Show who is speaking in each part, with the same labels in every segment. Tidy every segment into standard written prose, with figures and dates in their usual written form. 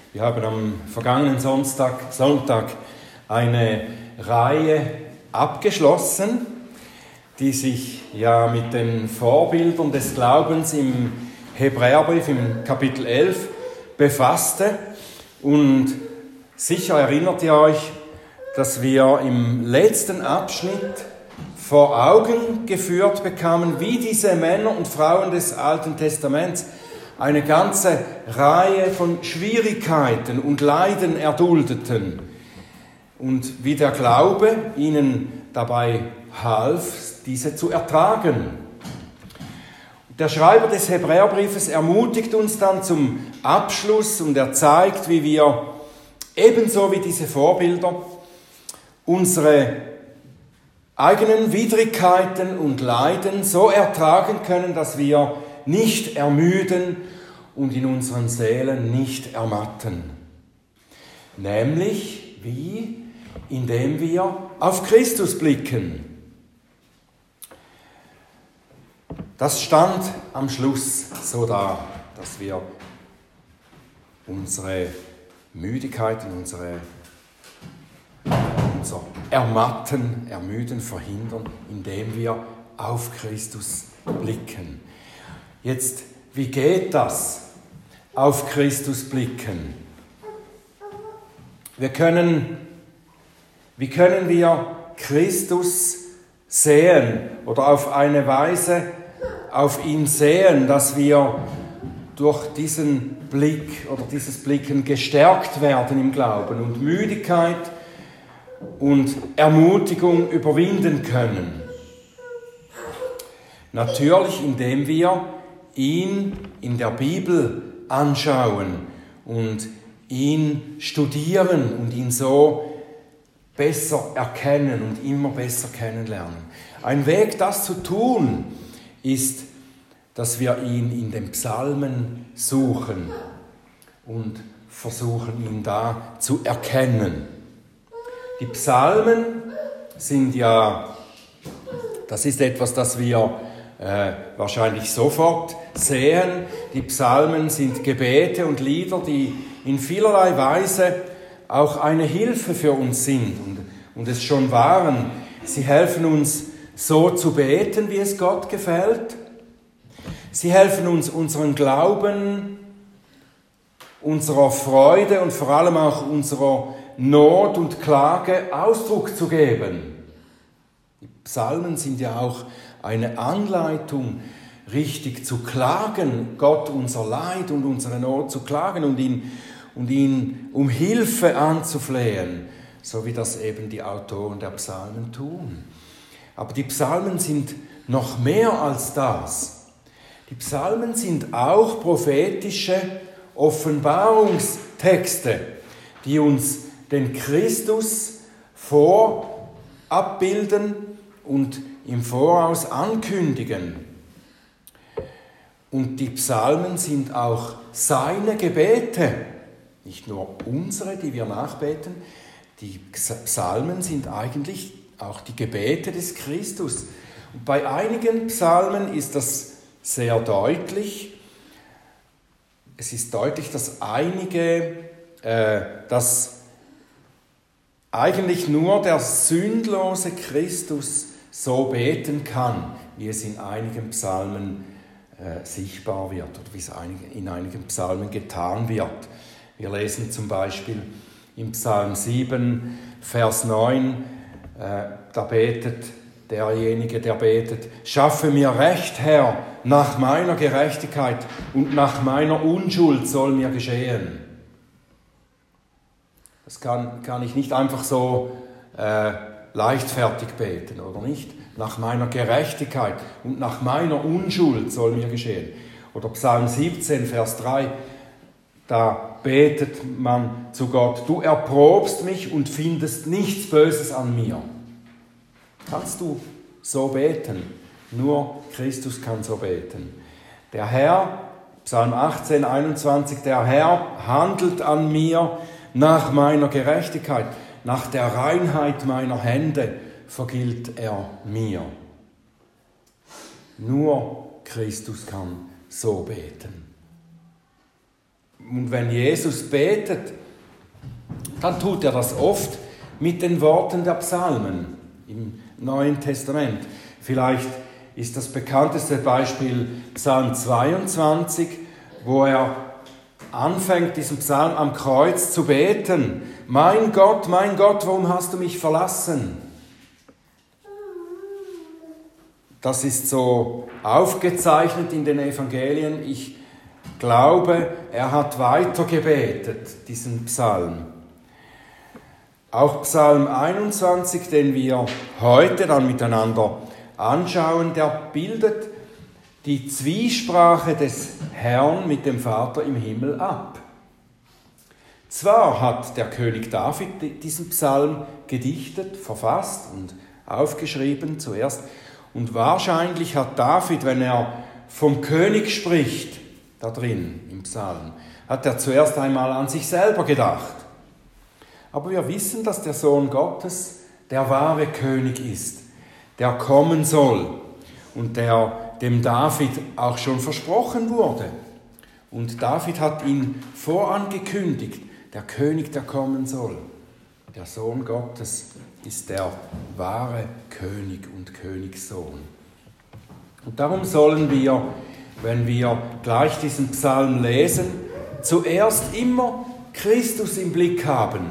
Speaker 1: Wir haben am vergangenen Sonntag eine Reihe abgeschlossen, die sich ja mit den Vorbildern des Glaubens im Hebräerbrief im Kapitel 11 befasste. Und sicher erinnert ihr euch, dass wir im letzten Abschnitt vor Augen geführt bekamen, wie diese Männer und Frauen des Alten Testaments eine ganze Reihe von Schwierigkeiten und Leiden erduldeten und wie der Glaube ihnen dabei half, diese zu ertragen. Der Schreiber des Hebräerbriefes ermutigt uns dann zum Abschluss und er zeigt, wie wir ebenso wie diese Vorbilder unsere eigenen Widrigkeiten und Leiden so ertragen können, dass wir nicht ermüden und in unseren Seelen nicht ermatten. Nämlich wie? Indem wir auf Christus blicken. Das stand am Schluss so da, dass wir unsere Müdigkeiten, unser Ermüden verhindern, indem wir auf Christus blicken. Jetzt, wie geht das? Auf Christus blicken. Wie können wir Christus sehen oder auf eine Weise auf ihn sehen, dass wir durch diesen Blick oder dieses Blicken gestärkt werden im Glauben und Müdigkeit und Ermutigung überwinden können? Natürlich, indem wir ihn in der Bibel anschauen und ihn studieren und ihn so besser erkennen und immer besser kennenlernen. Ein Weg, das zu tun, ist, dass wir ihn in den Psalmen suchen und versuchen, ihn da zu erkennen. Die Psalmen sind ja, das ist etwas, das wir wahrscheinlich sofort sehen. Die Psalmen sind Gebete und Lieder, die in vielerlei Weise auch eine Hilfe für uns sind und es schon waren. Sie helfen uns, so zu beten, wie es Gott gefällt. Sie helfen uns, unseren Glauben, unserer Freude und vor allem auch unserer Not und Klage Ausdruck zu geben. Die Psalmen sind ja auch eine Anleitung, richtig zu klagen, Gott unser Leid und unsere Not zu klagen und ihn um Hilfe anzuflehen, so wie das eben die Autoren der Psalmen tun. Aber die Psalmen sind noch mehr als das. Die Psalmen sind auch prophetische Offenbarungstexte, die uns den Christus abbilden und im Voraus ankündigen. Und die Psalmen sind auch seine Gebete, nicht nur unsere, die wir nachbeten. Die Psalmen sind eigentlich auch die Gebete des Christus. Und bei einigen Psalmen ist das sehr deutlich. Es ist deutlich, dass eigentlich nur der sündlose Christus so beten kann, wie es in einigen Psalmen sichtbar wird oder wie es in einigen Psalmen getan wird. Wir lesen zum Beispiel im Psalm 7, Vers 9, da betet derjenige, der betet: Schaffe mir Recht, Herr, nach meiner Gerechtigkeit und nach meiner Unschuld soll mir geschehen. Das kann ich nicht einfach so leichtfertig beten, oder nicht? Nach meiner Gerechtigkeit und nach meiner Unschuld soll mir geschehen. Oder Psalm 17, Vers 3, da betet man zu Gott: Du erprobst mich und findest nichts Böses an mir. Kannst du so beten? Nur Christus kann so beten. Der Herr, Psalm 18, 21, der Herr handelt an mir nach meiner Gerechtigkeit, nach der Reinheit meiner Hände vergilt er mir. Nur Christus kann so beten. Und wenn Jesus betet, dann tut er das oft mit den Worten der Psalmen im Neuen Testament. Vielleicht ist das bekannteste Beispiel Psalm 22, wo er anfängt, diesen Psalm am Kreuz zu beten. Mein Gott, warum hast du mich verlassen? Das ist so aufgezeichnet in den Evangelien. Ich glaube, er hat weiter gebetet, diesen Psalm. Auch Psalm 21, den wir heute dann miteinander anschauen, der bildet die Zwiesprache des Herrn mit dem Vater im Himmel ab. Zwar hat der König David diesen Psalm gedichtet, verfasst und aufgeschrieben zuerst, und wahrscheinlich hat David, wenn er vom König spricht, da drin im Psalm, hat er zuerst einmal an sich selber gedacht. Aber wir wissen, dass der Sohn Gottes der wahre König ist, der kommen soll und der dem David auch schon versprochen wurde. Und David hat ihn vorangekündigt, der König, der kommen soll. Der Sohn Gottes ist der wahre König und Königssohn. Und darum sollen wir, wenn wir gleich diesen Psalm lesen, zuerst immer Christus im Blick haben.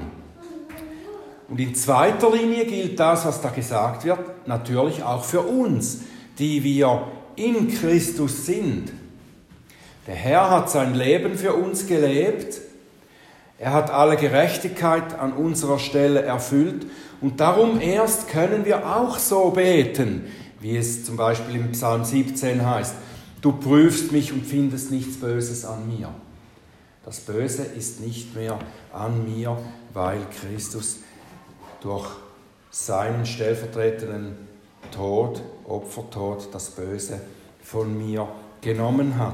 Speaker 1: Und in zweiter Linie gilt das, was da gesagt wird, natürlich auch für uns, die wir in Christus sind. Der Herr hat sein Leben für uns gelebt. Er hat alle Gerechtigkeit an unserer Stelle erfüllt. Und darum erst können wir auch so beten, wie es zum Beispiel im Psalm 17 heißt. Du prüfst mich und findest nichts Böses an mir. Das Böse ist nicht mehr an mir, weil Christus durch seinen stellvertretenden Tod, Opfertod, das Böse von mir genommen hat.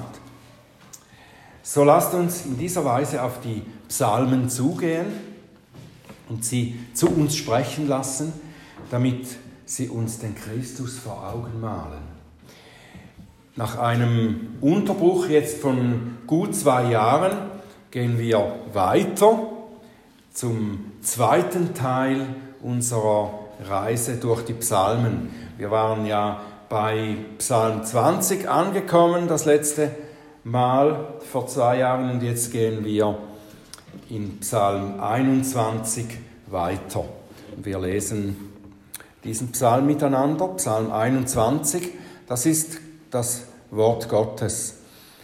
Speaker 1: So lasst uns in dieser Weise auf die Psalmen zugehen und sie zu uns sprechen lassen, damit sie uns den Christus vor Augen malen. Nach einem Unterbruch jetzt von gut 2 Jahren gehen wir weiter zum zweiten Teil unserer Reise durch die Psalmen. Wir waren ja bei Psalm 20 angekommen, das letzte Mal vor 2 Jahren, und jetzt gehen wir in Psalm 21 weiter. Wir lesen diesen Psalm miteinander. Psalm 21, das ist das Wort Gottes.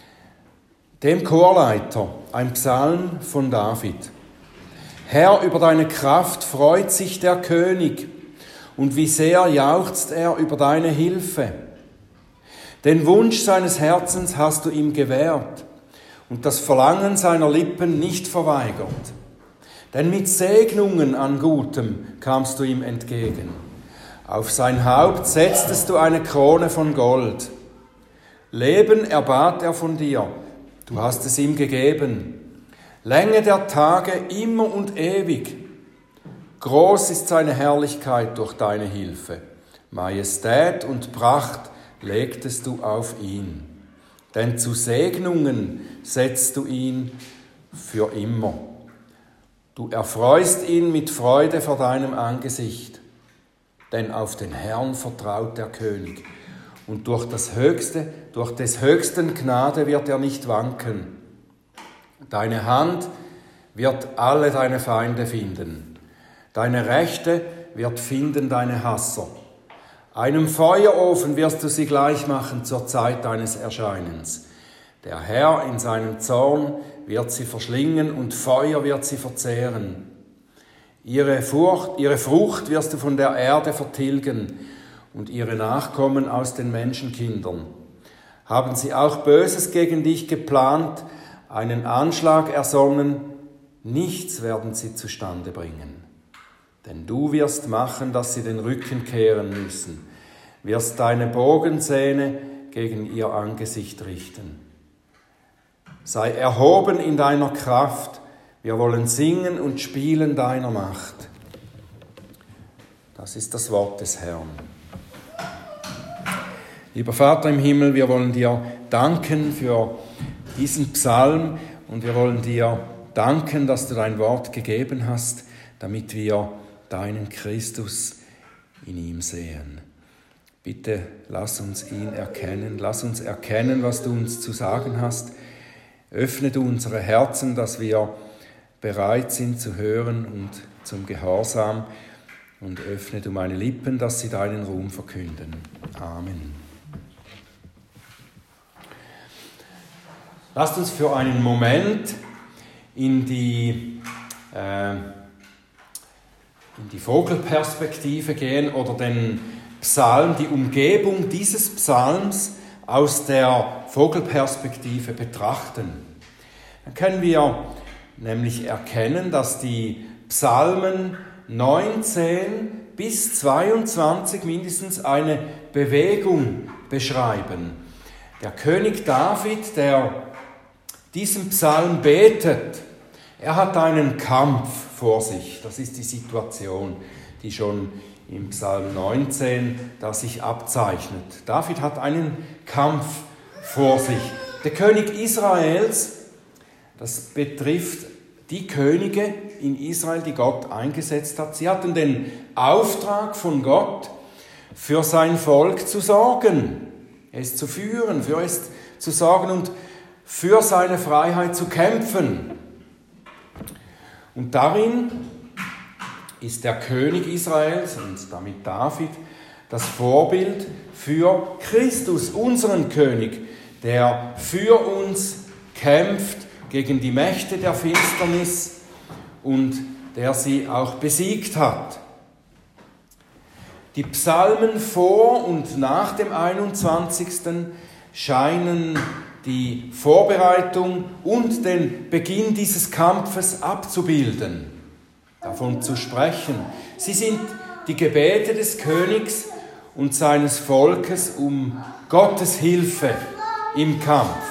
Speaker 1: Dem Chorleiter, ein Psalm von David. Herr, über deine Kraft freut sich der König, und wie sehr jauchzt er über deine Hilfe. Den Wunsch seines Herzens hast du ihm gewährt und das Verlangen seiner Lippen nicht verweigert. Denn mit Segnungen an Gutem kamst du ihm entgegen. Auf sein Haupt setztest du eine Krone von Gold. Leben erbat er von dir, du hast es ihm gegeben. Länge der Tage immer und ewig. Groß ist seine Herrlichkeit durch deine Hilfe. Majestät und Pracht legtest du auf ihn. Denn zu Segnungen setzt du ihn für immer. Du erfreust ihn mit Freude vor deinem Angesicht. Denn auf den Herrn vertraut der König. Und durch des Höchsten Gnade wird er nicht wanken. Deine Hand wird alle deine Feinde finden. Deine Rechte wird finden deine Hasser. Einem Feuerofen wirst du sie gleich machen zur Zeit deines Erscheinens. Der Herr in seinem Zorn wird sie verschlingen und Feuer wird sie verzehren. Ihre Frucht wirst du von der Erde vertilgen und ihre Nachkommen aus den Menschenkindern. Haben sie auch Böses gegen dich geplant, einen Anschlag ersonnen, nichts werden sie zustande bringen. Denn du wirst machen, dass sie den Rücken kehren müssen, wirst deine Bogenzähne gegen ihr Angesicht richten. Sei erhoben in deiner Kraft, wir wollen singen und spielen deiner Macht. Das ist das Wort des Herrn. Lieber Vater im Himmel, wir wollen dir danken für diesen Psalm und wir wollen dir danken, dass du dein Wort gegeben hast, damit wir deinen Christus in ihm sehen. Bitte lass uns ihn erkennen, lass uns erkennen, was du uns zu sagen hast. Öffne du unsere Herzen, dass wir bereit sind zu hören und zum Gehorsam. Und öffne du meine Lippen, dass sie deinen Ruhm verkünden. Amen. Lasst uns für einen Moment in die Vogelperspektive gehen oder den Psalm, die Umgebung dieses Psalms aus der Vogelperspektive betrachten. Dann können wir nämlich erkennen, dass die Psalmen 19 bis 22 mindestens eine Bewegung beschreiben. Der König David, der diesen Psalm betet, er hat einen Kampf vor sich. Das ist die Situation, die schon im Psalm 19 da sich abzeichnet. David hat einen Kampf vor sich. Der König Israels, das betrifft die Könige in Israel, die Gott eingesetzt hat. Sie hatten den Auftrag von Gott, für sein Volk zu sorgen, es zu führen, für es zu sorgen und für seine Freiheit zu kämpfen. Und darin ist der König Israels und damit David das Vorbild für Christus, unseren König, der für uns kämpft gegen die Mächte der Finsternis und der sie auch besiegt hat. Die Psalmen vor und nach dem 21. scheinen die Vorbereitung und den Beginn dieses Kampfes abzubilden, davon zu sprechen. Sie sind die Gebete des Königs und seines Volkes um Gottes Hilfe im Kampf.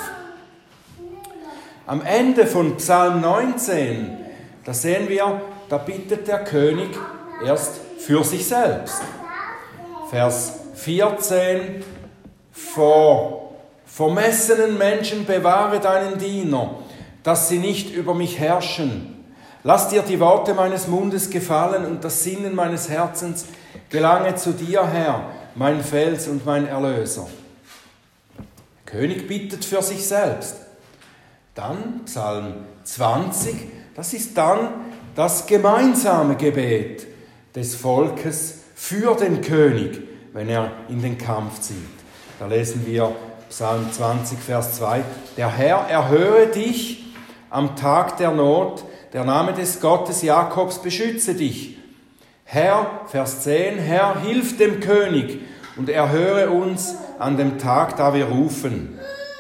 Speaker 1: Am Ende von Psalm 19, da sehen wir, da bittet der König erst für sich selbst. Vers 14, vor vermessenen Menschen bewahre deinen Diener, dass sie nicht über mich herrschen. Lass dir die Worte meines Mundes gefallen und das Sinnen meines Herzens gelange zu dir, Herr, mein Fels und mein Erlöser. Der König bittet für sich selbst. Dann Psalm 20, das ist dann das gemeinsame Gebet des Volkes für den König, wenn er in den Kampf zieht. Da lesen wir Psalm 20, Vers 2. Der Herr erhöre dich am Tag der Not, der Name des Gottes Jakobs beschütze dich. Herr, Vers 10, Herr, hilf dem König und erhöre uns an dem Tag, da wir rufen.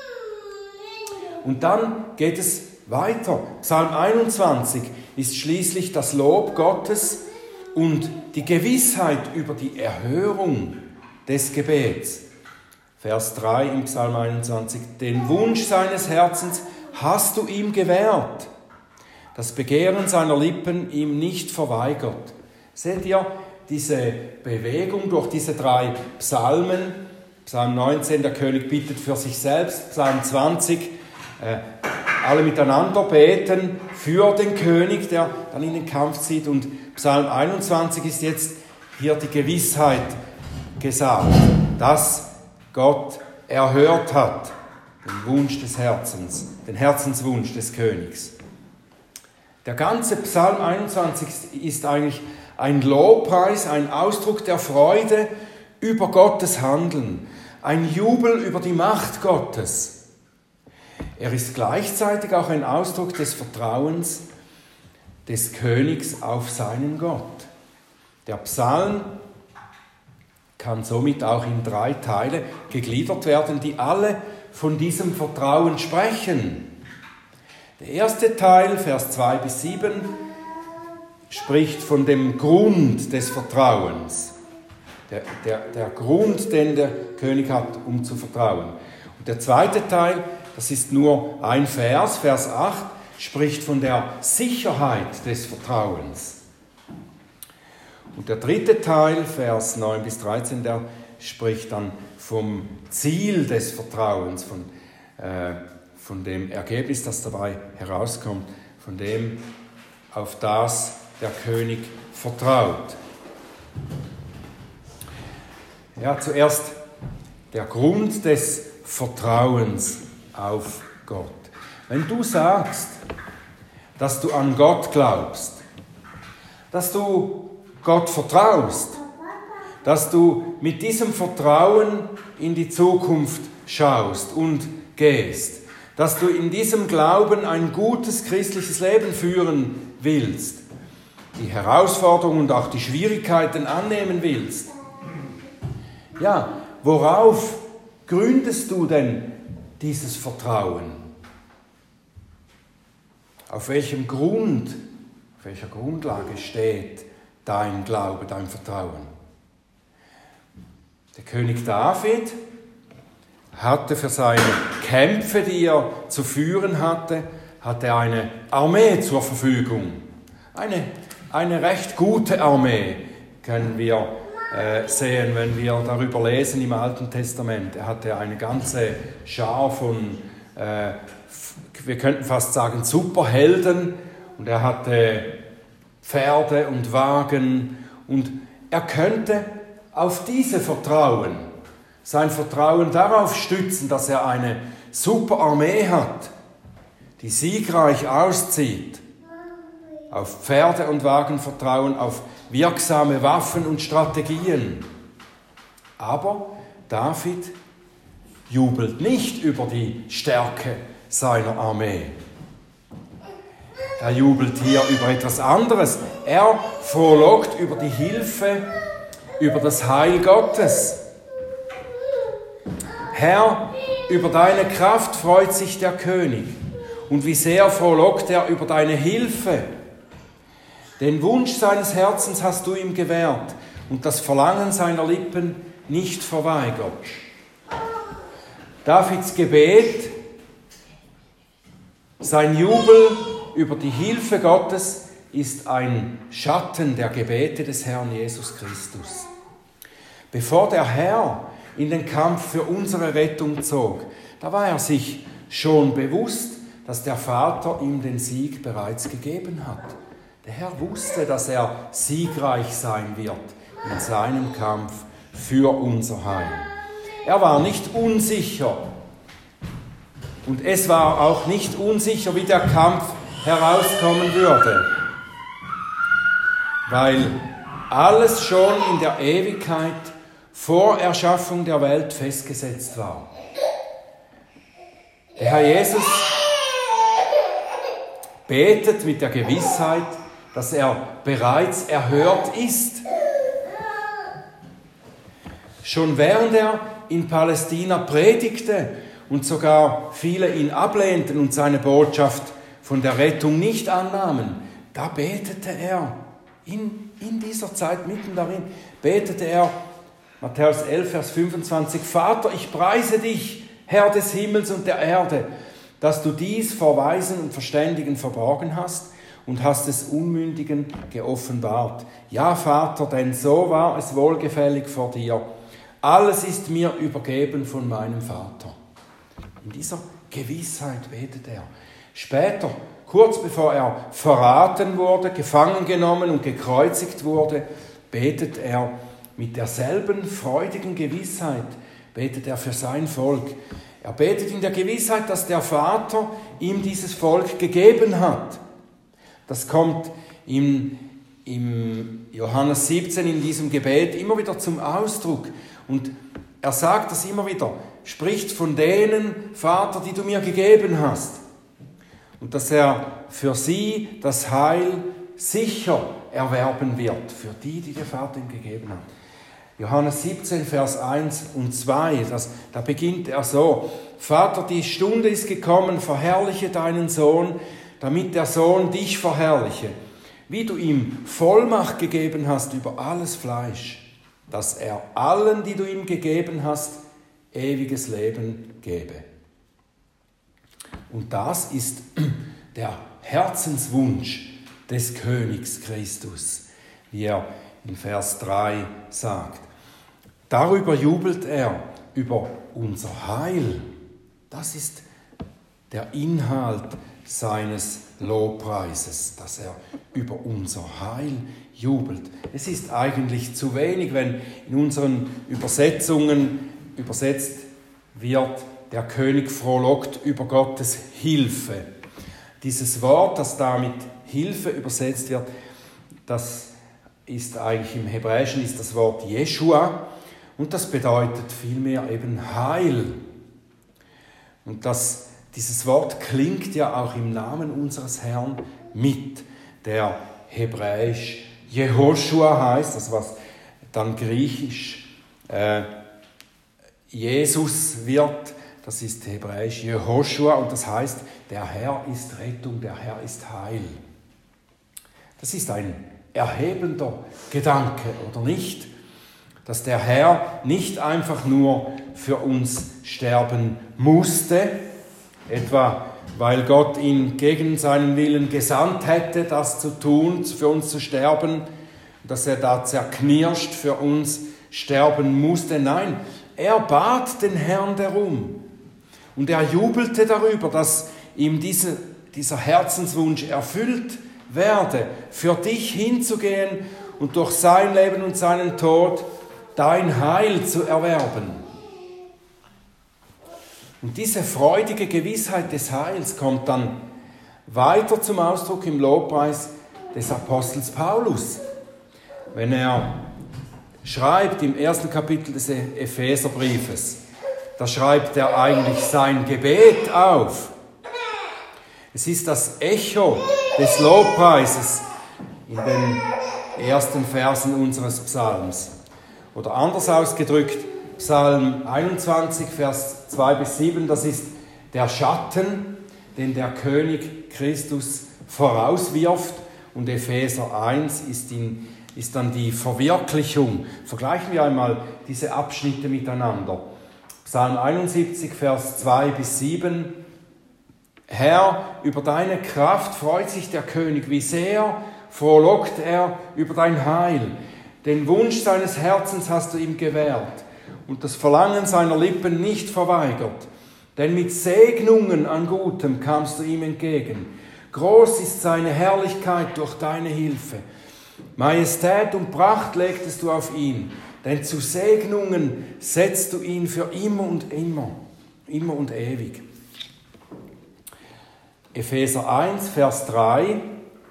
Speaker 1: Und dann geht es weiter. Psalm 21 ist schließlich das Lob Gottes und die Gewissheit über die Erhörung des Gebets. Vers 3 im Psalm 21. Den Wunsch seines Herzens hast du ihm gewährt, das Begehren seiner Lippen ihm nicht verweigert. Seht ihr diese Bewegung durch diese drei Psalmen? Psalm 19, der König bittet für sich selbst. Psalm 20, alle miteinander beten für den König, der dann in den Kampf zieht. Und Psalm 21 ist jetzt hier die Gewissheit gesagt, dass Gott erhört hat, den Wunsch des Herzens, den Herzenswunsch des Königs. Der ganze Psalm 21 ist eigentlich ein Lobpreis, ein Ausdruck der Freude über Gottes Handeln, ein Jubel über die Macht Gottes. Er ist gleichzeitig auch ein Ausdruck des Vertrauens des Königs auf seinen Gott. Der Psalm kann somit auch in 3 Teile gegliedert werden, die alle von diesem Vertrauen sprechen. Der erste Teil, Vers 2 bis 7, spricht von dem Grund des Vertrauens. Der Grund, den der König hat, um zu vertrauen. Und der zweite Teil, das ist nur ein Vers, Vers 8, spricht von der Sicherheit des Vertrauens. Und der dritte Teil, Vers 9 bis 13, der spricht dann vom Ziel des Vertrauens, von dem Ergebnis, das dabei herauskommt, von dem, auf das der König vertraut. Ja, zuerst der Grund des Vertrauens auf Gott. Wenn du sagst, dass du an Gott glaubst, dass du Gott vertraust, dass du mit diesem Vertrauen in die Zukunft schaust und gehst, dass du in diesem Glauben ein gutes christliches Leben führen willst, die Herausforderungen und auch die Schwierigkeiten annehmen willst. Ja, worauf gründest du denn dieses Vertrauen? Auf welchem Grund, auf welcher Grundlage steht dein Glaube, dein Vertrauen? Der König David hatte für seine Kämpfe, die er zu führen hatte eine Armee zur Verfügung. Eine recht gute Armee können wir sehen, wenn wir darüber lesen im Alten Testament. Er hatte eine ganze Schar von, wir könnten fast sagen, Superhelden. Und er hatte Pferde und Wagen. Und er könnte auf diese vertrauen, sein Vertrauen darauf stützen, dass er eine super Armee hat, die siegreich auszieht. Auf Pferde und Wagen vertrauen, auf wirksame Waffen und Strategien. Aber David jubelt nicht über die Stärke seiner Armee. Er jubelt hier über etwas anderes. Er frohlockt über die Hilfe, über das Heil Gottes. Herr, über deine Kraft freut sich der König. Und wie sehr frohlockt er über deine Hilfe. Den Wunsch seines Herzens hast du ihm gewährt und das Verlangen seiner Lippen nicht verweigert. Davids Gebet, sein Jubel über die Hilfe Gottes ist ein Schatten der Gebete des Herrn Jesus Christus. Bevor der Herr in den Kampf für unsere Rettung zog, da war er sich schon bewusst, dass der Vater ihm den Sieg bereits gegeben hat. Der Herr wusste, dass er siegreich sein wird in seinem Kampf für unser Heil. Er war nicht unsicher und es war auch nicht unsicher, wie der Kampf herauskommen würde, weil alles schon in der Ewigkeit vor Erschaffung der Welt festgesetzt war. Der Herr Jesus betet mit der Gewissheit, dass er bereits erhört ist. Schon während er in Palästina predigte und sogar viele ihn ablehnten und seine Botschaft von der Rettung nicht annahmen, da betete er, in dieser Zeit mitten darin, betete er, Matthäus 11, Vers 25, Vater, ich preise dich, Herr des Himmels und der Erde, dass du dies vor Weisen und Verständigen verborgen hast und hast es Unmündigen geoffenbart. Ja, Vater, denn so war es wohlgefällig vor dir. Alles ist mir übergeben von meinem Vater. In dieser Gewissheit betet er. Später, kurz bevor er verraten wurde, gefangen genommen und gekreuzigt wurde, betet er mit derselben freudigen Gewissheit, betet er für sein Volk. Er betet in der Gewissheit, dass der Vater ihm dieses Volk gegeben hat. Das kommt im Johannes 17 in diesem Gebet immer wieder zum Ausdruck. Und er sagt das immer wieder, spricht von denen, Vater, die du mir gegeben hast. Und dass er für sie das Heil sicher erwerben wird, für die der Vater ihm gegeben hat. Johannes 17, Vers 1 und 2, da beginnt er so, Vater, die Stunde ist gekommen, verherrliche deinen Sohn, damit der Sohn dich verherrliche, wie du ihm Vollmacht gegeben hast über alles Fleisch, dass er allen, die du ihm gegeben hast, ewiges Leben gebe. Und das ist der Herzenswunsch des Königs Christus, wie er in Vers 3 sagt. Darüber jubelt er, über unser Heil. Das ist der Inhalt seines Lobpreises, dass er über unser Heil jubelt. Es ist eigentlich zu wenig, wenn in unseren Übersetzungen übersetzt wird, der König frohlockt über Gottes Hilfe. Dieses Wort, das da mit Hilfe übersetzt wird, das ist eigentlich im Hebräischen ist das Wort Jeschua und das bedeutet vielmehr eben Heil. Und dieses Wort klingt ja auch im Namen unseres Herrn mit, der hebräisch Jehoshua heißt, das was dann griechisch Jesus wird, das ist hebräisch Jehoshua und das heißt, der Herr ist Rettung, der Herr ist Heil. Das ist ein erhebender Gedanke, oder nicht? Dass der Herr nicht einfach nur für uns sterben musste, etwa weil Gott ihn gegen seinen Willen gesandt hätte, das zu tun, für uns zu sterben, dass er da zerknirscht für uns sterben musste. Nein, er bat den Herrn darum und er jubelte darüber, dass ihm dieser Herzenswunsch erfüllt werde, für dich hinzugehen und durch sein Leben und seinen Tod dein Heil zu erwerben. Und diese freudige Gewissheit des Heils kommt dann weiter zum Ausdruck im Lobpreis des Apostels Paulus. Wenn er schreibt im 1. Kapitel des Epheserbriefes, da schreibt er eigentlich sein Gebet auf. Es ist das Echo des Lobpreises in den ersten Versen unseres Psalms. Oder anders ausgedrückt, Psalm 21, Vers 2-7, das ist der Schatten, den der König Christus vorauswirft. Und Epheser 1 ist dann die Verwirklichung. Vergleichen wir einmal diese Abschnitte miteinander. Psalm 71, Vers 2-7. Herr, über deine Kraft freut sich der König, wie sehr frohlockt er über dein Heil. Den Wunsch seines Herzens hast du ihm gewährt und das Verlangen seiner Lippen nicht verweigert. Denn mit Segnungen an Gutem kamst du ihm entgegen. Groß ist seine Herrlichkeit durch deine Hilfe. Majestät und Pracht legtest du auf ihn, denn zu Segnungen setzt du ihn für immer und ewig. Epheser 1, Vers 3,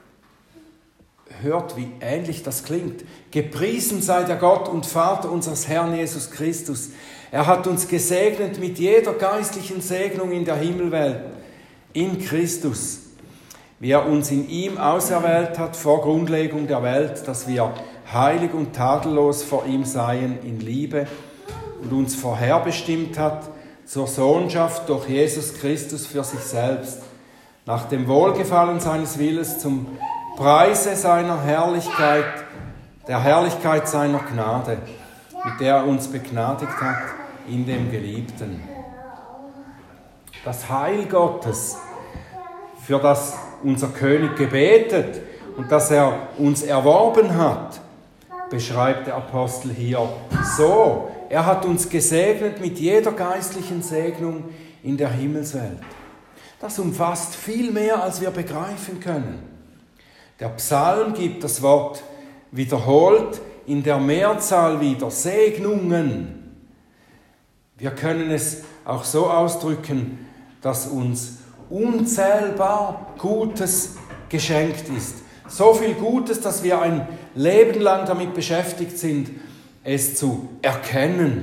Speaker 1: hört, wie ähnlich das klingt. Gepriesen sei der Gott und Vater unseres Herrn Jesus Christus. Er hat uns gesegnet mit jeder geistlichen Segnung in der Himmelwelt, in Christus, wie er uns in ihm auserwählt hat vor Grundlegung der Welt, dass wir heilig und tadellos vor ihm seien in Liebe und uns vorherbestimmt hat zur Sohnschaft durch Jesus Christus für sich selbst, nach dem Wohlgefallen seines Willens zum Preise seiner Herrlichkeit, der Herrlichkeit seiner Gnade, mit der er uns begnadigt hat in dem Geliebten. Das Heil Gottes, für das unser König gebetet und das er uns erworben hat, beschreibt der Apostel hier so. Er hat uns gesegnet mit jeder geistlichen Segnung in der Himmelswelt. Das umfasst viel mehr, als wir begreifen können. Der Psalm gibt das Wort wiederholt in der Mehrzahl wieder, Segnungen. Wir können es auch so ausdrücken, dass uns unzählbar Gutes geschenkt ist. So viel Gutes, dass wir ein Leben lang damit beschäftigt sind, es zu erkennen.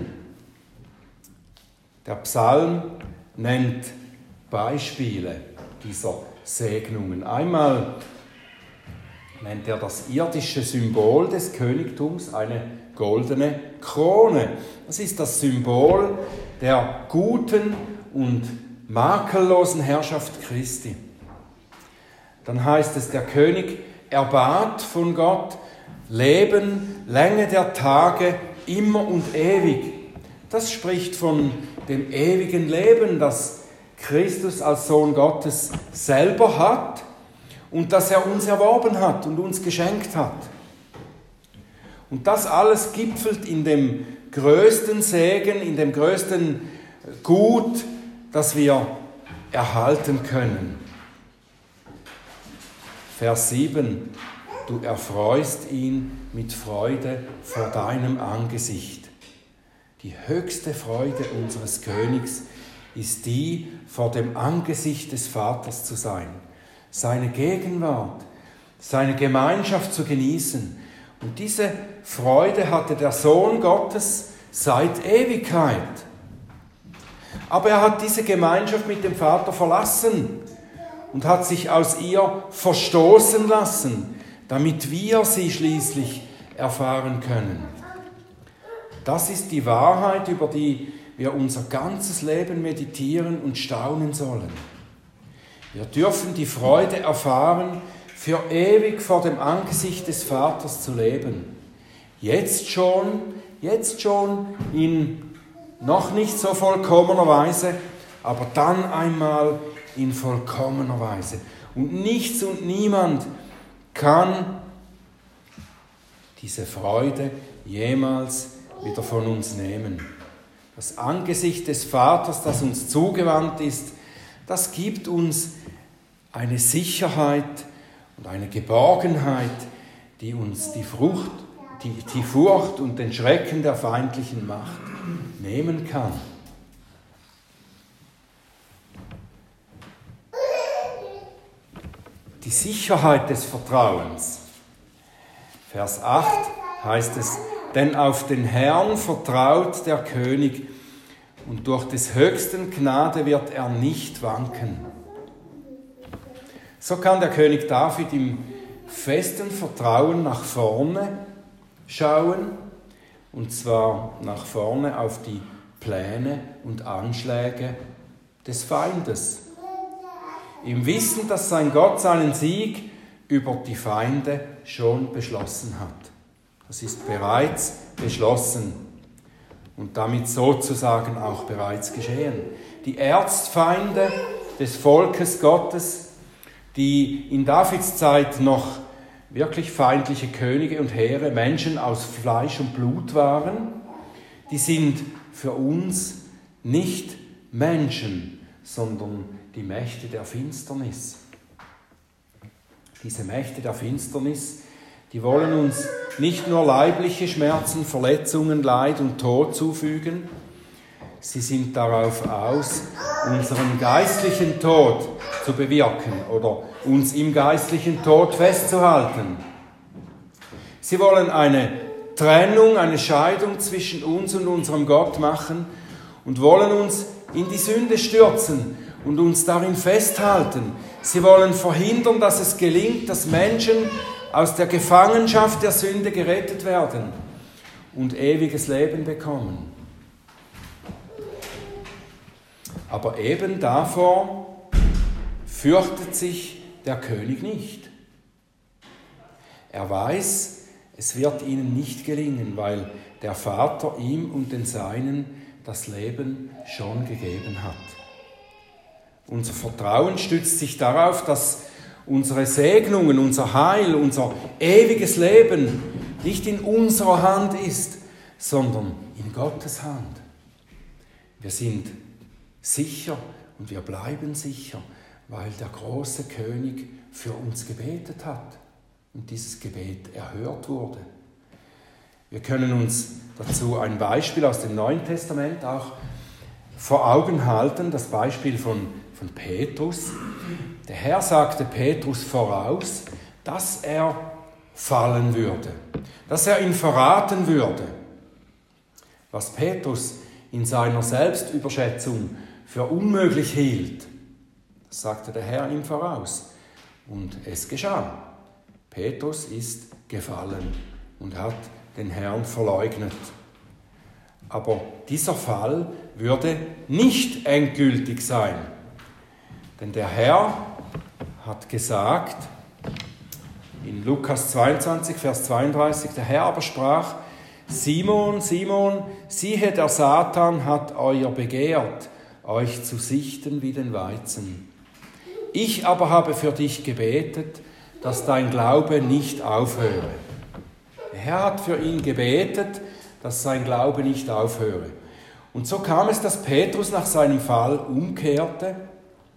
Speaker 1: Der Psalm nennt Beispiele dieser Segnungen. Einmal nennt er das irdische Symbol des Königtums, eine goldene Krone. Das ist das Symbol der guten und makellosen Herrschaft Christi. Dann heißt es, der König erbat von Gott Leben, Länge der Tage, immer und ewig. Das spricht von dem ewigen Leben, das Christus als Sohn Gottes selber hat und das er uns erworben hat und uns geschenkt hat. Und das alles gipfelt in dem größten Segen, in dem größten Gut, das wir erhalten können. Vers 7. Du erfreust ihn mit Freude vor deinem Angesicht. Die höchste Freude unseres Königs ist die, vor dem Angesicht des Vaters zu sein, seine Gegenwart, seine Gemeinschaft zu genießen. Und diese Freude hatte der Sohn Gottes seit Ewigkeit. Aber er hat diese Gemeinschaft mit dem Vater verlassen und hat sich aus ihr verstoßen lassen, damit wir sie schließlich erfahren können. Das ist die Wahrheit, über die wir unser ganzes Leben meditieren und staunen sollen. Wir dürfen die Freude erfahren, für ewig vor dem Angesicht des Vaters zu leben. Jetzt schon in noch nicht so vollkommener Weise, aber dann einmal in vollkommener Weise. Und nichts und niemand kann diese Freude jemals wieder von uns nehmen. Das Angesicht des Vaters, das uns zugewandt ist, das gibt uns eine Sicherheit und eine Geborgenheit, die uns die Furcht und den Schrecken der feindlichen Macht nehmen kann. Die Sicherheit des Vertrauens. Vers 8 heißt es, denn auf den Herrn vertraut der König und durch des Höchsten Gnade wird er nicht wanken. So kann der König David im festen Vertrauen nach vorne schauen, und zwar nach vorne auf die Pläne und Anschläge des Feindes. Im Wissen, dass sein Gott seinen Sieg über die Feinde schon beschlossen hat. Das ist bereits beschlossen und damit sozusagen auch bereits geschehen. Die Erzfeinde des Volkes Gottes, die in Davids Zeit noch wirklich feindliche Könige und Heere, Menschen aus Fleisch und Blut waren, die sind für uns nicht Menschen, sondern die Mächte der Finsternis. Diese Mächte der Finsternis, die wollen uns nicht nur leibliche Schmerzen, Verletzungen, Leid und Tod zufügen, sie sind darauf aus, unseren geistlichen Tod zu bewirken oder uns im geistlichen Tod festzuhalten. Sie wollen eine Trennung, eine Scheidung zwischen uns und unserem Gott machen und wollen uns in die Sünde stürzen und uns darin festhalten. Sie wollen verhindern, dass es gelingt, dass Menschen aus der Gefangenschaft der Sünde gerettet werden und ewiges Leben bekommen. Aber eben davor fürchtet sich der König nicht. Er weiß, es wird ihnen nicht gelingen, weil der Vater ihm und den Seinen das Leben schon gegeben hat. Unser Vertrauen stützt sich darauf, dass unsere Segnungen, unser Heil, unser ewiges Leben nicht in unserer Hand ist, sondern in Gottes Hand. Wir sind sicher und wir bleiben sicher, weil der große König für uns gebetet hat und dieses Gebet erhört wurde. Wir können uns dazu ein Beispiel aus dem Neuen Testament auch vor Augen halten, das Beispiel von Petrus. Der Herr sagte Petrus voraus, dass er fallen würde, dass er ihn verraten würde. Was Petrus in seiner Selbstüberschätzung für unmöglich hielt, das sagte der Herr ihm voraus. Und es geschah. Petrus ist gefallen und hat den Herrn verleugnet. Aber dieser Fall würde nicht endgültig sein. Denn der Herr hat gesagt, in Lukas 22, Vers 32, der Herr aber sprach, Simon, Simon, siehe, der Satan hat euer begehrt, euch zu sichten wie den Weizen. Ich aber habe für dich gebetet, dass dein Glaube nicht aufhöre. Der Herr hat für ihn gebetet, dass sein Glaube nicht aufhöre. Und so kam es, dass Petrus nach seinem Fall umkehrte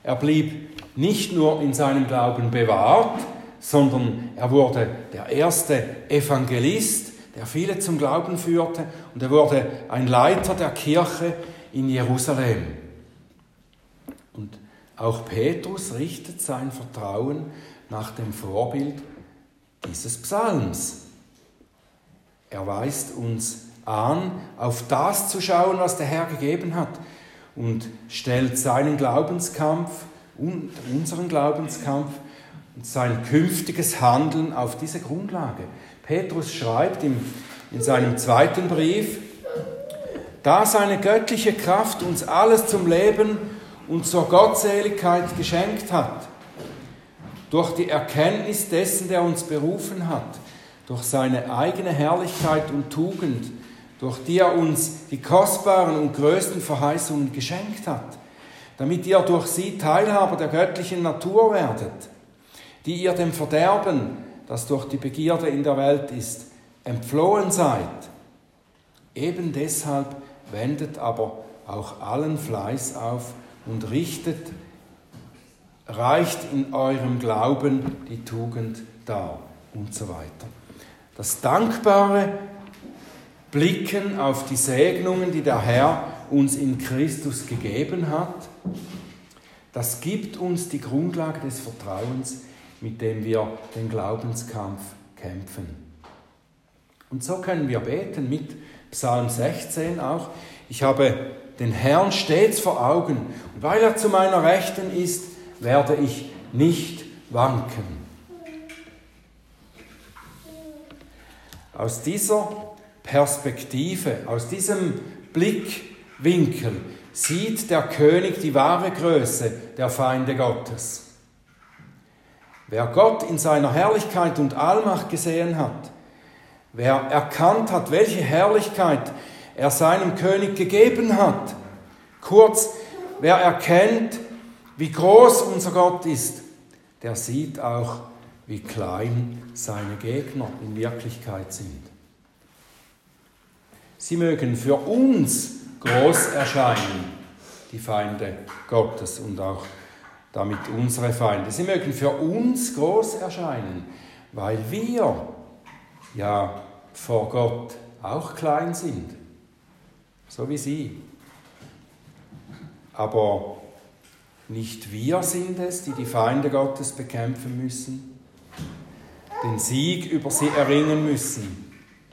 Speaker 1: Er blieb nicht nur in seinem Glauben bewahrt, sondern er wurde der erste Evangelist, der viele zum Glauben führte, und er wurde ein Leiter der Kirche in Jerusalem. Und auch Petrus richtet sein Vertrauen nach dem Vorbild dieses Psalms. Er weist uns an, auf das zu schauen, was der Herr gegeben hat, und stellt seinen Glaubenskampf und unseren Glaubenskampf und sein künftiges Handeln auf diese Grundlage. Petrus schreibt in seinem zweiten Brief: Da seine göttliche Kraft uns alles zum Leben und zur Gottseligkeit geschenkt hat, durch die Erkenntnis dessen, der uns berufen hat, durch seine eigene Herrlichkeit und Tugend, durch die er uns die kostbaren und größten Verheißungen geschenkt hat, damit ihr durch sie Teilhaber der göttlichen Natur werdet, die ihr dem Verderben, das durch die Begierde in der Welt ist, entflohen seid. Eben deshalb wendet aber auch allen Fleiß auf und reicht in eurem Glauben die Tugend dar und so weiter. Das dankbare Blicken auf die Segnungen, die der Herr uns in Christus gegeben hat, das gibt uns die Grundlage des Vertrauens, mit dem wir den Glaubenskampf kämpfen. Und so können wir beten mit Psalm 16 auch: Ich habe den Herrn stets vor Augen, und weil er zu meiner Rechten ist, werde ich nicht wanken. Aus dieser Perspektive, aus diesem Blickwinkel sieht der König die wahre Größe der Feinde Gottes. Wer Gott in seiner Herrlichkeit und Allmacht gesehen hat, wer erkannt hat, welche Herrlichkeit er seinem König gegeben hat, kurz, wer erkennt, wie groß unser Gott ist, der sieht auch, wie klein seine Gegner in Wirklichkeit sind. Sie mögen für uns groß erscheinen, die Feinde Gottes und auch damit unsere Feinde. Sie mögen für uns groß erscheinen, weil wir ja vor Gott auch klein sind, so wie sie. Aber nicht wir sind es, die die Feinde Gottes bekämpfen müssen, den Sieg über sie erringen müssen.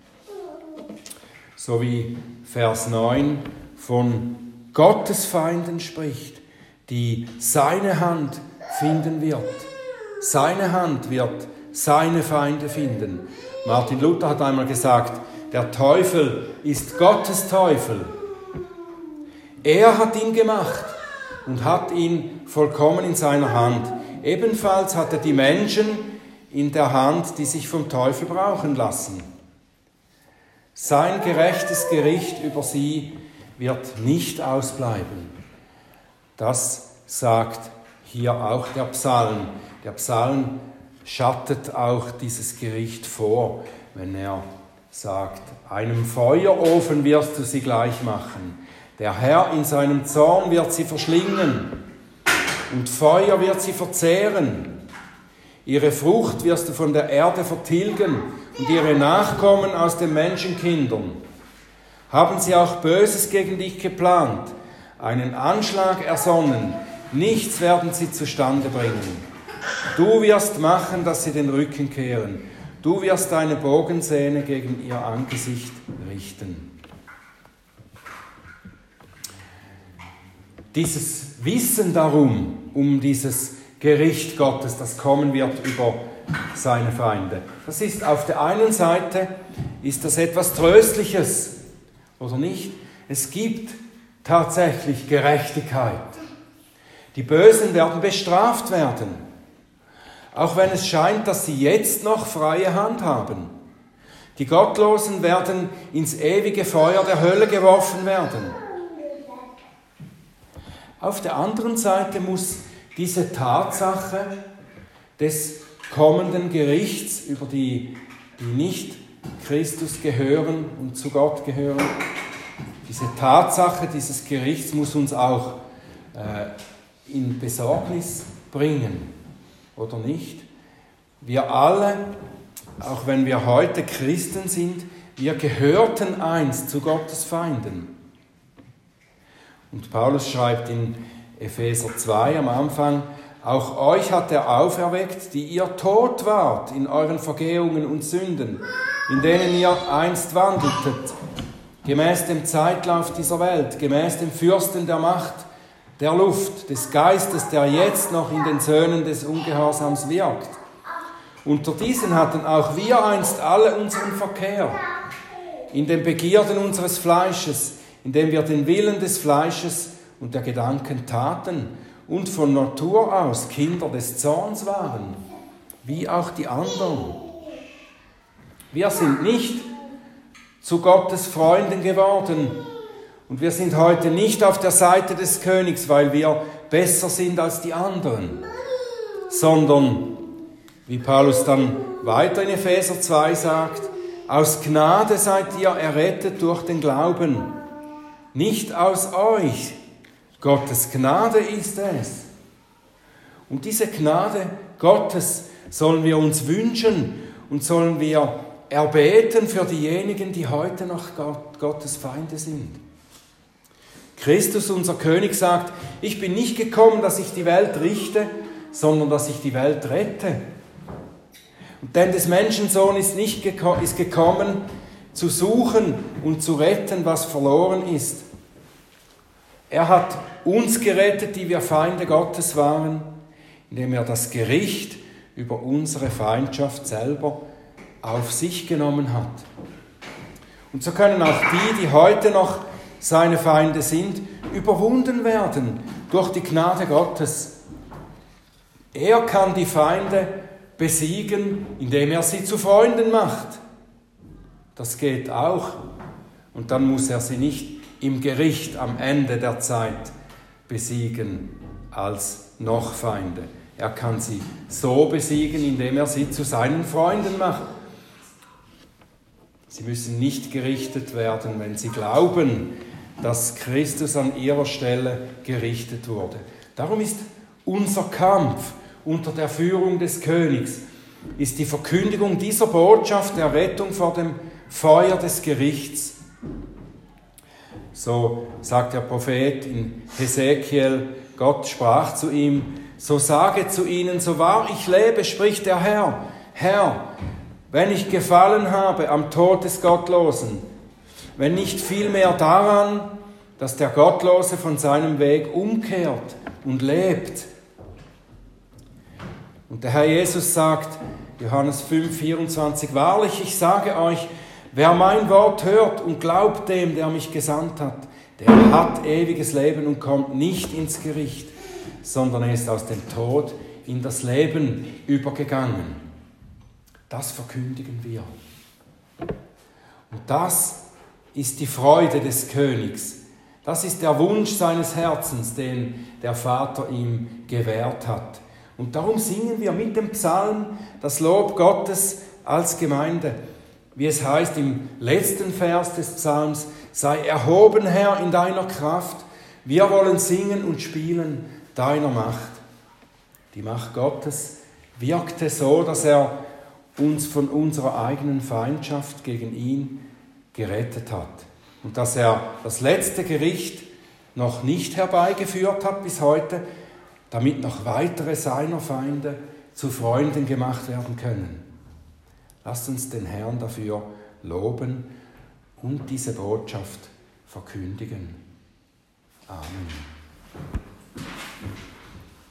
Speaker 1: So wie Vers 9 von Gottes Feinden spricht, die seine Hand finden wird. Seine Hand wird seine Feinde finden. Martin Luther hat einmal gesagt, der Teufel ist Gottes Teufel. Er hat ihn gemacht und hat ihn vollkommen in seiner Hand. Ebenfalls hat er die Menschen in der Hand, die sich vom Teufel brauchen lassen. Sein gerechtes Gericht über sie wird nicht ausbleiben. Das sagt hier auch der Psalm. Der Psalm schattet auch dieses Gericht vor, wenn er sagt, einem Feuerofen wirst du sie gleich machen. Der Herr in seinem Zorn wird sie verschlingen und Feuer wird sie verzehren. Ihre Frucht wirst du von der Erde vertilgen und ihre Nachkommen aus den Menschenkindern. Haben sie auch Böses gegen dich geplant, einen Anschlag ersonnen, nichts werden sie zustande bringen. Du wirst machen, dass sie den Rücken kehren. Du wirst deine Bogensehne gegen ihr Angesicht richten. Dieses Wissen darum, um dieses Gericht Gottes, das kommen wird über seine Feinde. Das ist auf der einen Seite, ist das etwas Tröstliches, oder nicht? Es gibt tatsächlich Gerechtigkeit. Die Bösen werden bestraft werden, auch wenn es scheint, dass sie jetzt noch freie Hand haben. Die Gottlosen werden ins ewige Feuer der Hölle geworfen werden. Auf der anderen Seite muss diese Tatsache des kommenden Gerichts über die nicht Christus gehören und zu Gott gehören, diese Tatsache dieses Gerichts muss uns auch in Besorgnis bringen, oder nicht? Wir alle, auch wenn wir heute Christen sind, wir gehörten einst zu Gottes Feinden. Und Paulus schreibt in Epheser 2 am Anfang: Auch euch hat er auferweckt, die ihr tot wart in euren Vergehungen und Sünden, in denen ihr einst wandeltet, gemäß dem Zeitlauf dieser Welt, gemäß dem Fürsten der Macht der Luft, des Geistes, der jetzt noch in den Söhnen des Ungehorsams wirkt. Unter diesen hatten auch wir einst alle unseren Verkehr, in den Begierden unseres Fleisches, indem wir den Willen des Fleisches und der Gedanken taten und von Natur aus Kinder des Zorns waren, wie auch die anderen. Wir sind nicht zu Gottes Freunden geworden und wir sind heute nicht auf der Seite des Königs, weil wir besser sind als die anderen, sondern, wie Paulus dann weiter in Epheser 2 sagt, aus Gnade seid ihr errettet durch den Glauben, nicht aus euch. Gottes Gnade ist es. Und diese Gnade Gottes sollen wir uns wünschen und sollen wir erbeten für diejenigen, die heute noch Gottes Feinde sind. Christus, unser König, sagt: Ich bin nicht gekommen, dass ich die Welt richte, sondern dass ich die Welt rette. Und denn des Menschensohn ist gekommen, zu suchen und zu retten, was verloren ist. Er hat uns gerettet, die wir Feinde Gottes waren, indem er das Gericht über unsere Feindschaft selber auf sich genommen hat. Und so können auch die heute noch seine Feinde sind, überwunden werden durch die Gnade Gottes. Er kann die Feinde besiegen, indem er sie zu Freunden macht. Das geht auch. Und dann muss er sie nicht im Gericht am Ende der Zeit besiegen als noch Feinde. Er kann sie so besiegen, indem er sie zu seinen Freunden macht. Sie müssen nicht gerichtet werden, wenn sie glauben, dass Christus an ihrer Stelle gerichtet wurde. Darum ist unser Kampf unter der Führung des Königs, ist die Verkündigung dieser Botschaft der Rettung vor dem Feuer des Gerichts. So sagt der Prophet in Hesekiel: Gott sprach zu ihm: So sage zu ihnen, so wahr ich lebe, spricht der Herr, Herr, wenn ich gefallen habe am Tod des Gottlosen, wenn nicht vielmehr daran, dass der Gottlose von seinem Weg umkehrt und lebt. Und der Herr Jesus sagt, Johannes 5,24, wahrlich, ich sage euch, wer mein Wort hört und glaubt dem, der mich gesandt hat, der hat ewiges Leben und kommt nicht ins Gericht, sondern er ist aus dem Tod in das Leben übergegangen. Das verkündigen wir. Und das ist die Freude des Königs. Das ist der Wunsch seines Herzens, den der Vater ihm gewährt hat. Und darum singen wir mit dem Psalm das Lob Gottes als Gemeinde. Wie es heißt im letzten Vers des Psalms: Sei erhoben, Herr, in deiner Kraft. Wir wollen singen und spielen deiner Macht. Die Macht Gottes wirkte so, dass er uns von unserer eigenen Feindschaft gegen ihn gerettet hat. Und dass er das letzte Gericht noch nicht herbeigeführt hat bis heute, damit noch weitere seiner Feinde zu Freunden gemacht werden können. Lasst uns den Herrn dafür loben und diese Botschaft verkündigen. Amen.